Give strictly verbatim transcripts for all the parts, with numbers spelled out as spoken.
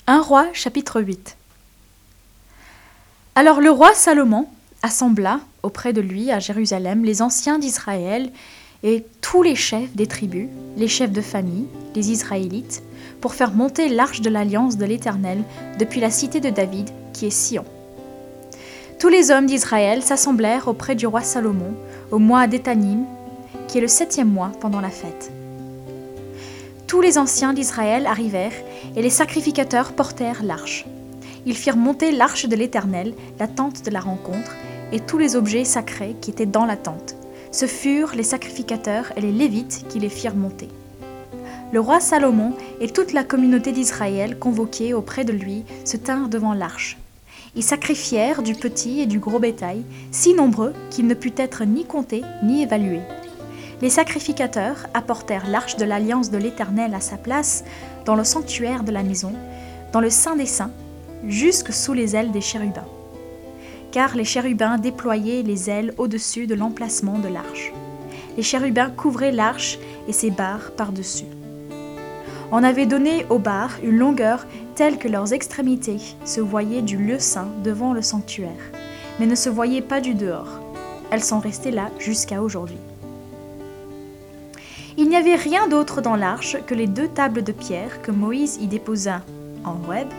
un Roi chapitre huit. Alors le roi Salomon assembla auprès de lui à Jérusalem les anciens d'Israël et tous les chefs des tribus, les chefs de famille, les Israélites, pour faire monter l'arche de l'alliance de l'Éternel depuis la cité de David, qui est Sion. Tous les hommes d'Israël s'assemblèrent auprès du roi Salomon au mois d'Étanim, qui est le septième mois pendant la fête. Tous les anciens d'Israël arrivèrent et les sacrificateurs portèrent l'arche. Ils firent monter l'arche de l'Éternel, la tente de la rencontre, et tous les objets sacrés qui étaient dans la tente. Ce furent les sacrificateurs et les Lévites qui les firent monter. Le roi Salomon et toute la communauté d'Israël convoquée auprès de lui se tinrent devant l'arche. Ils sacrifièrent du petit et du gros bétail, si nombreux qu'il ne put être ni compté ni évalué. Les sacrificateurs apportèrent l'arche de l'alliance de l'Éternel à sa place dans le sanctuaire de la maison, dans le Saint des Saints, jusque sous les ailes des chérubins. Car les chérubins déployaient les ailes au-dessus de l'emplacement de l'arche. Les chérubins couvraient l'arche et ses barres par-dessus. On avait donné aux barres une longueur telle que leurs extrémités se voyaient du lieu saint devant le sanctuaire, mais ne se voyaient pas du dehors. Elles sont restées là jusqu'à aujourd'hui. Il n'y avait rien d'autre dans l'arche que les deux tables de pierre que Moïse y déposa en Horeb.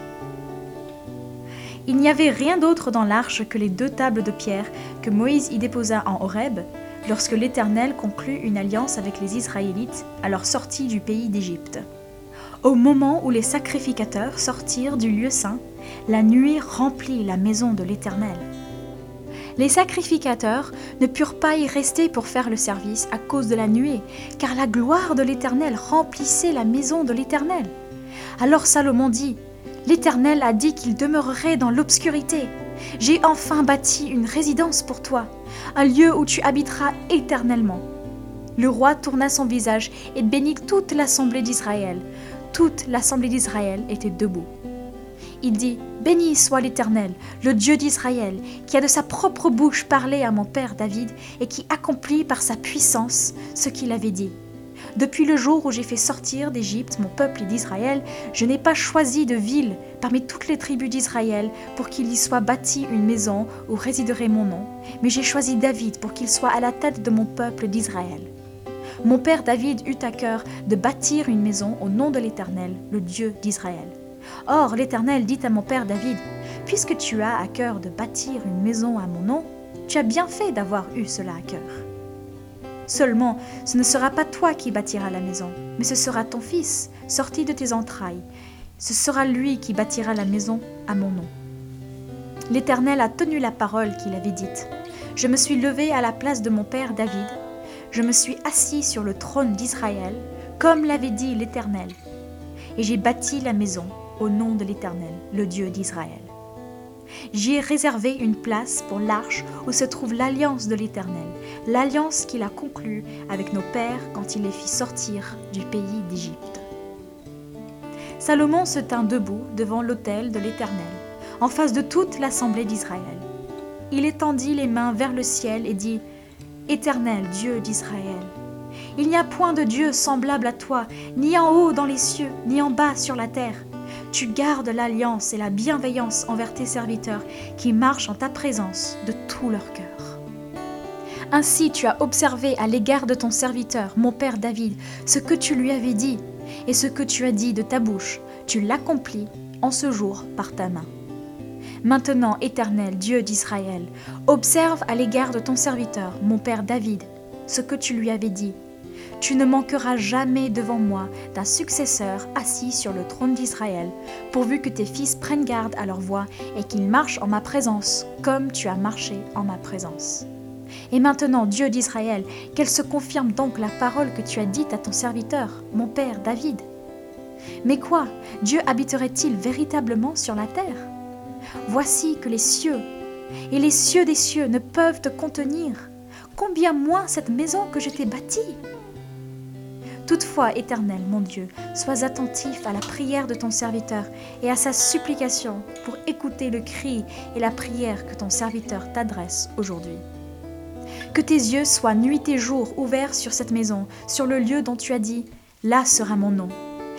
Il n'y avait rien d'autre dans l'arche que les deux tables de pierre que Moïse y déposa en Horeb, lorsque l'Éternel conclut une alliance avec les Israélites à leur sortie du pays d'Égypte. Au moment où les sacrificateurs sortirent du lieu saint, la nuée remplit la maison de l'Éternel. Les sacrificateurs ne purent pas y rester pour faire le service à cause de la nuée, car la gloire de l'Éternel remplissait la maison de l'Éternel. Alors Salomon dit: L'Éternel a dit qu'il demeurerait dans l'obscurité. J'ai enfin bâti une résidence pour toi, un lieu où tu habiteras éternellement. Le roi tourna son visage et bénit toute l'assemblée d'Israël. Toute l'assemblée d'Israël était debout. Il dit: Béni soit l'Éternel, le Dieu d'Israël, qui a de sa propre bouche parlé à mon père David et qui accomplit par sa puissance ce qu'il avait dit. Depuis le jour où j'ai fait sortir d'Égypte mon peuple d'Israël, je n'ai pas choisi de ville parmi toutes les tribus d'Israël pour qu'il y soit bâti une maison où résiderait mon nom, mais j'ai choisi David pour qu'il soit à la tête de mon peuple d'Israël. Mon père David eut à cœur de bâtir une maison au nom de l'Éternel, le Dieu d'Israël. Or l'Éternel dit à mon père David: Puisque tu as à cœur de bâtir une maison à mon nom, tu as bien fait d'avoir eu cela à cœur. Seulement, ce ne sera pas toi qui bâtiras la maison, mais ce sera ton fils, sorti de tes entrailles. Ce sera lui qui bâtira la maison à mon nom. L'Éternel a tenu la parole qu'il avait dite. Je me suis levé à la place de mon père David. Je me suis assis sur le trône d'Israël, comme l'avait dit l'Éternel. Et j'ai bâti la maison au nom de l'Éternel, le Dieu d'Israël. J'y ai réservé une place pour l'arche où se trouve l'alliance de l'Éternel, l'alliance qu'il a conclue avec nos pères quand il les fit sortir du pays d'Égypte. Salomon se tint debout devant l'autel de l'Éternel, en face de toute l'assemblée d'Israël. Il étendit les mains vers le ciel et dit: Éternel Dieu d'Israël, il n'y a point de Dieu semblable à toi, ni en haut dans les cieux, ni en bas sur la terre. Tu gardes l'alliance et la bienveillance envers tes serviteurs qui marchent en ta présence de tout leur cœur. Ainsi tu as observé à l'égard de ton serviteur, mon père David, ce que tu lui avais dit, et ce que tu as dit de ta bouche, tu l'accomplis en ce jour par ta main. Maintenant, Éternel, Dieu d'Israël, observe à l'égard de ton serviteur, mon père David, ce que tu lui avais dit. Tu ne manqueras jamais devant moi d'un successeur assis sur le trône d'Israël, pourvu que tes fils prennent garde à leur voie et qu'ils marchent en ma présence, comme tu as marché en ma présence. Et maintenant, Dieu d'Israël, qu'elle se confirme donc la parole que tu as dite à ton serviteur, mon père David. Mais quoi, Dieu habiterait-il véritablement sur la terre? Voici que les cieux et les cieux des cieux ne peuvent te contenir, combien moins cette maison que je t'ai bâtie. Toutefois, Éternel, mon Dieu, sois attentif à la prière de ton serviteur et à sa supplication pour écouter le cri et la prière que ton serviteur t'adresse aujourd'hui. Que tes yeux soient nuit et jour ouverts sur cette maison, sur le lieu dont tu as dit « Là sera mon nom ».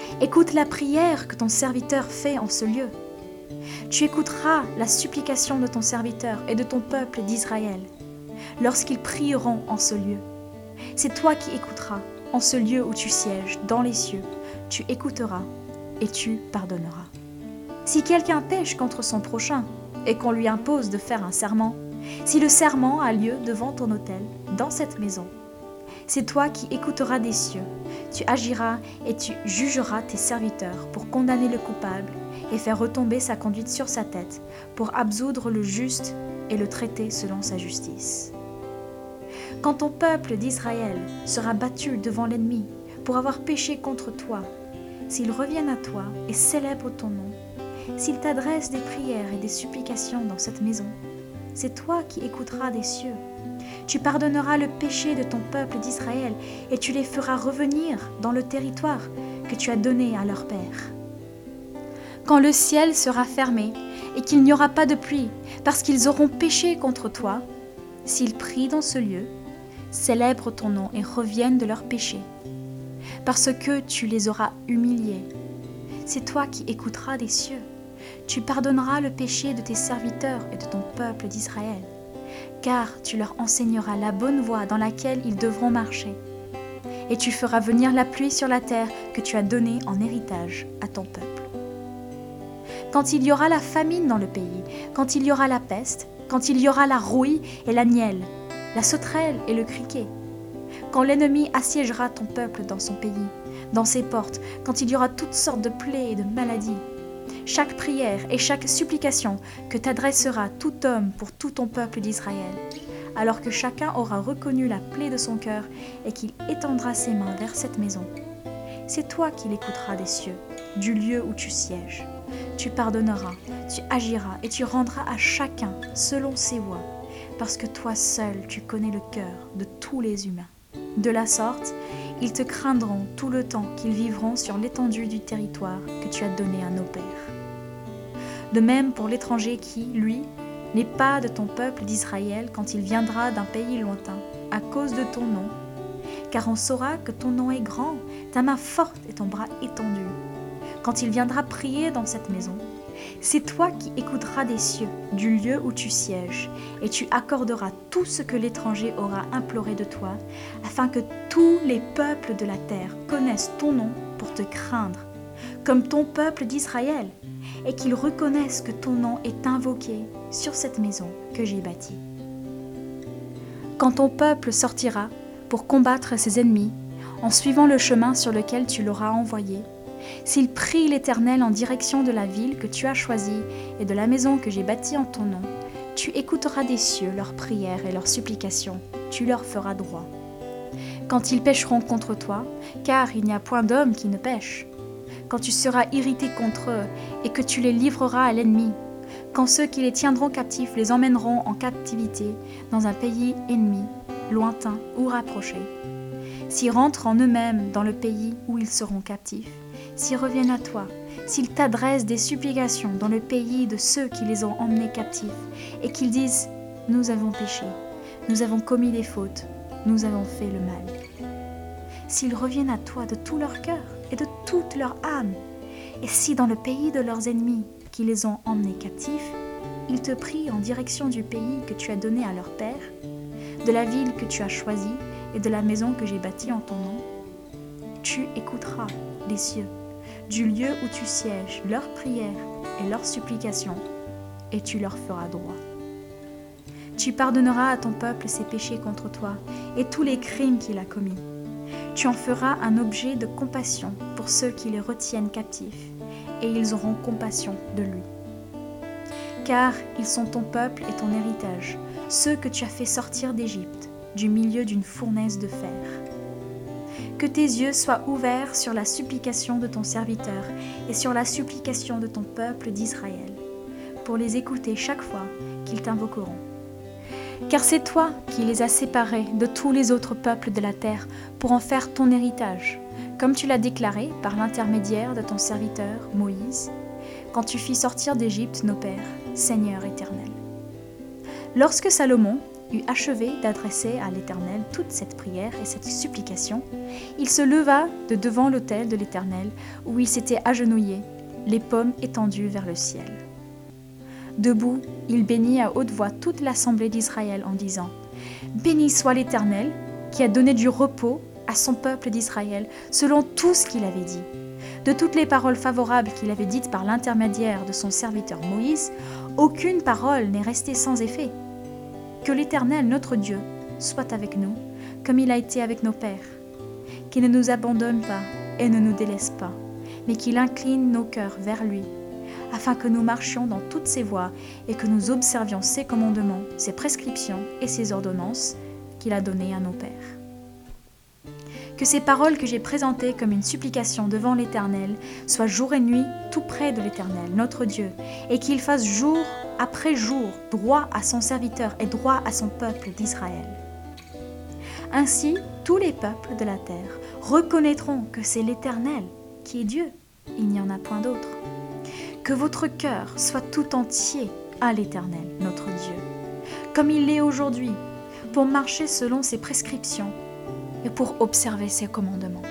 Écoute la prière que ton serviteur fait en ce lieu. Tu écouteras la supplication de ton serviteur et de ton peuple d'Israël lorsqu'ils prieront en ce lieu. C'est toi qui écouteras en ce lieu où tu sièges, dans les cieux. Tu écouteras et tu pardonneras. Si quelqu'un pêche contre son prochain et qu'on lui impose de faire un serment, si le serment a lieu devant ton autel, dans cette maison, c'est toi qui écouteras des cieux. Tu agiras et tu jugeras tes serviteurs pour condamner le coupable et faire retomber sa conduite sur sa tête, pour absoudre le juste et le traiter selon sa justice. Quand ton peuple d'Israël sera battu devant l'ennemi pour avoir péché contre toi, s'ils reviennent à toi et célèbrent ton nom, s'ils t'adressent des prières et des supplications dans cette maison, c'est toi qui écouteras des cieux. Tu pardonneras le péché de ton peuple d'Israël et tu les feras revenir dans le territoire que tu as donné à leur père. Quand le ciel sera fermé et qu'il n'y aura pas de pluie parce qu'ils auront péché contre toi, s'ils prient dans ce lieu, célèbrent ton nom et reviennent de leurs péchés, parce que tu les auras humiliés. C'est toi qui écouteras des cieux. Tu pardonneras le péché de tes serviteurs et de ton peuple d'Israël, car tu leur enseigneras la bonne voie dans laquelle ils devront marcher. Et tu feras venir la pluie sur la terre que tu as donnée en héritage à ton peuple. Quand il y aura la famine dans le pays, quand il y aura la peste, quand il y aura la rouille et la nielle, la sauterelle et le criquet, quand l'ennemi assiégera ton peuple dans son pays, dans ses portes, quand il y aura toutes sortes de plaies et de maladies, chaque prière et chaque supplication que t'adressera tout homme pour tout ton peuple d'Israël, alors que chacun aura reconnu la plaie de son cœur et qu'il étendra ses mains vers cette maison, c'est toi qui l'écouteras des cieux, du lieu où tu sièges. Tu pardonneras, tu agiras et tu rendras à chacun selon ses voies, parce que toi seul tu connais le cœur de tous les humains. De la sorte, ils te craindront tout le temps qu'ils vivront sur l'étendue du territoire que tu as donné à nos pères. De même pour l'étranger qui, lui, n'est pas de ton peuple d'Israël quand il viendra d'un pays lointain, à cause de ton nom, car on saura que ton nom est grand, ta main forte et ton bras étendu. Quand il viendra prier dans cette maison, c'est toi qui écouteras des cieux, du lieu où tu sièges, et tu accorderas tout ce que l'étranger aura imploré de toi, afin que tous les peuples de la terre connaissent ton nom pour te craindre, comme ton peuple d'Israël, et qu'ils reconnaissent que ton nom est invoqué sur cette maison que j'ai bâtie. Quand ton peuple sortira pour combattre ses ennemis, en suivant le chemin sur lequel tu l'auras envoyé, s'il prie l'Éternel en direction de la ville que tu as choisie et de la maison que j'ai bâtie en ton nom, tu écouteras des cieux leurs prières et leurs supplications, tu leur feras droit. Quand ils pécheront contre toi, car il n'y a point d'homme qui ne pêche, quand tu seras irrité contre eux et que tu les livreras à l'ennemi, quand ceux qui les tiendront captifs les emmèneront en captivité dans un pays ennemi, lointain ou rapproché, s'ils rentrent en eux-mêmes dans le pays où ils seront captifs, s'ils reviennent à toi, s'ils t'adressent des supplications dans le pays de ceux qui les ont emmenés captifs, et qu'ils disent « Nous avons péché, nous avons commis des fautes, nous avons fait le mal ». S'ils reviennent à toi de tout leur cœur et de toute leur âme, et si dans le pays de leurs ennemis qui les ont emmenés captifs, ils te prient en direction du pays que tu as donné à leur père, de la ville que tu as choisie et de la maison que j'ai bâtie en ton nom, tu écouteras les cieux, du lieu où tu sièges, leurs prières et leurs supplications, et tu leur feras droit. Tu pardonneras à ton peuple ses péchés contre toi et tous les crimes qu'il a commis. Tu en feras un objet de compassion pour ceux qui les retiennent captifs, et ils auront compassion de lui. Car ils sont ton peuple et ton héritage, ceux que tu as fait sortir d'Égypte, du milieu d'une fournaise de fer. Que tes yeux soient ouverts sur la supplication de ton serviteur et sur la supplication de ton peuple d'Israël, pour les écouter chaque fois qu'ils t'invoqueront. Car c'est toi qui les as séparés de tous les autres peuples de la terre pour en faire ton héritage, comme tu l'as déclaré par l'intermédiaire de ton serviteur Moïse, quand tu fis sortir d'Égypte nos pères, Seigneur éternel. Lorsque Salomon eut achevé d'adresser à l'Éternel toute cette prière et cette supplication, il se leva de devant l'autel de l'Éternel où il s'était agenouillé, les paumes étendues vers le ciel. Debout, il bénit à haute voix toute l'assemblée d'Israël en disant « Béni soit l'Éternel qui a donné du repos à son peuple d'Israël selon tout ce qu'il avait dit. De toutes les paroles favorables qu'il avait dites par l'intermédiaire de son serviteur Moïse, aucune parole n'est restée sans effet. Que l'Éternel, notre Dieu, soit avec nous, comme il a été avec nos pères. Qu'il ne nous abandonne pas et ne nous délaisse pas, mais qu'il incline nos cœurs vers lui, afin que nous marchions dans toutes ses voies et que nous observions ses commandements, ses prescriptions et ses ordonnances qu'il a données à nos pères. Que ces paroles que j'ai présentées comme une supplication devant l'Éternel soient jour et nuit tout près de l'Éternel, notre Dieu, et qu'il fasse jour après jour droit à son serviteur et droit à son peuple d'Israël. Ainsi, tous les peuples de la terre reconnaîtront que c'est l'Éternel qui est Dieu, il n'y en a point d'autre. Que votre cœur soit tout entier à l'Éternel, notre Dieu, comme il l'est aujourd'hui, pour marcher selon ses prescriptions et pour observer ses commandements.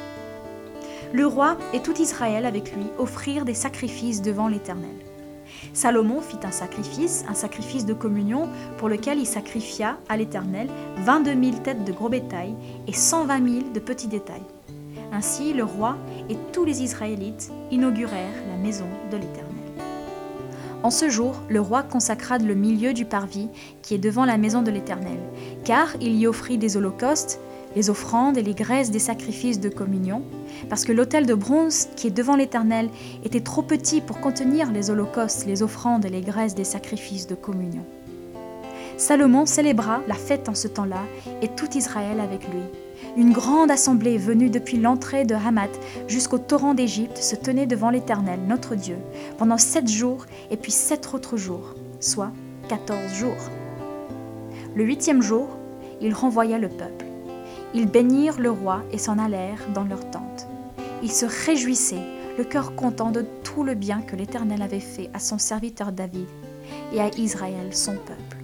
Le roi et tout Israël avec lui offrirent des sacrifices devant l'Éternel. Salomon fit un sacrifice, un sacrifice de communion, pour lequel il sacrifia à l'Éternel vingt-deux mille têtes de gros bétail et cent vingt mille de petits détails. Ainsi, le roi et tous les Israélites inaugurèrent la maison de l'Éternel. En ce jour, le roi consacra le milieu du parvis qui est devant la maison de l'Éternel, car il y offrit des holocaustes, les offrandes et les graisses des sacrifices de communion, parce que l'autel de bronze qui est devant l'Éternel était trop petit pour contenir les holocaustes, les offrandes et les graisses des sacrifices de communion. Salomon célébra la fête en ce temps-là, et tout Israël avec lui. Une grande assemblée venue depuis l'entrée de Hamath jusqu'au torrent d'Égypte se tenait devant l'Éternel, notre Dieu, pendant sept jours et puis sept autres jours, soit quatorze jours. Le huitième jour, il renvoya le peuple. Ils bénirent le roi et s'en allèrent dans leur tente. Ils se réjouissaient, le cœur content de tout le bien que l'Éternel avait fait à son serviteur David et à Israël son peuple.